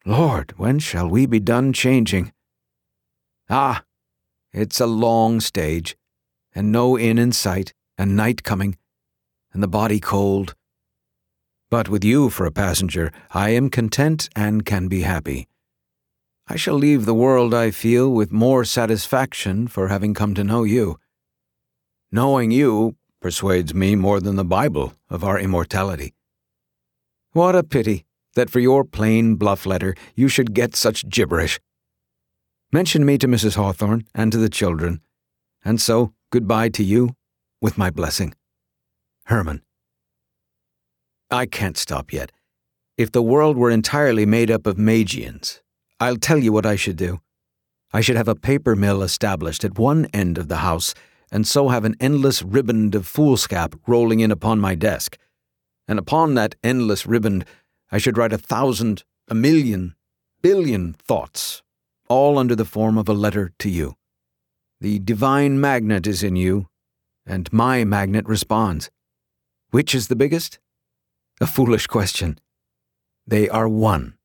Lord, when shall we be done changing? Ah, it's a long stage, and no inn in sight, and night coming, and the body cold. But with you for a passenger, I am content and can be happy. I shall leave the world, I feel, with more satisfaction for having come to know you. Knowing you persuades me more than the Bible of our immortality. What a pity that for your plain bluff letter you should get such gibberish. Mention me to Mrs. Hawthorne and to the children, and so goodbye to you, with my blessing. Herman. I can't stop yet. If the world were entirely made up of Magians, I'll tell you what I should do. I should have a paper mill established at one end of the house, and so have an endless riband of foolscap rolling in upon my desk. And upon that endless riband I should write 1,000, 1,000,000, billion thoughts, all under the form of a letter to you. The divine magnet is in you, and my magnet responds. Which is the biggest? A foolish question. They are one.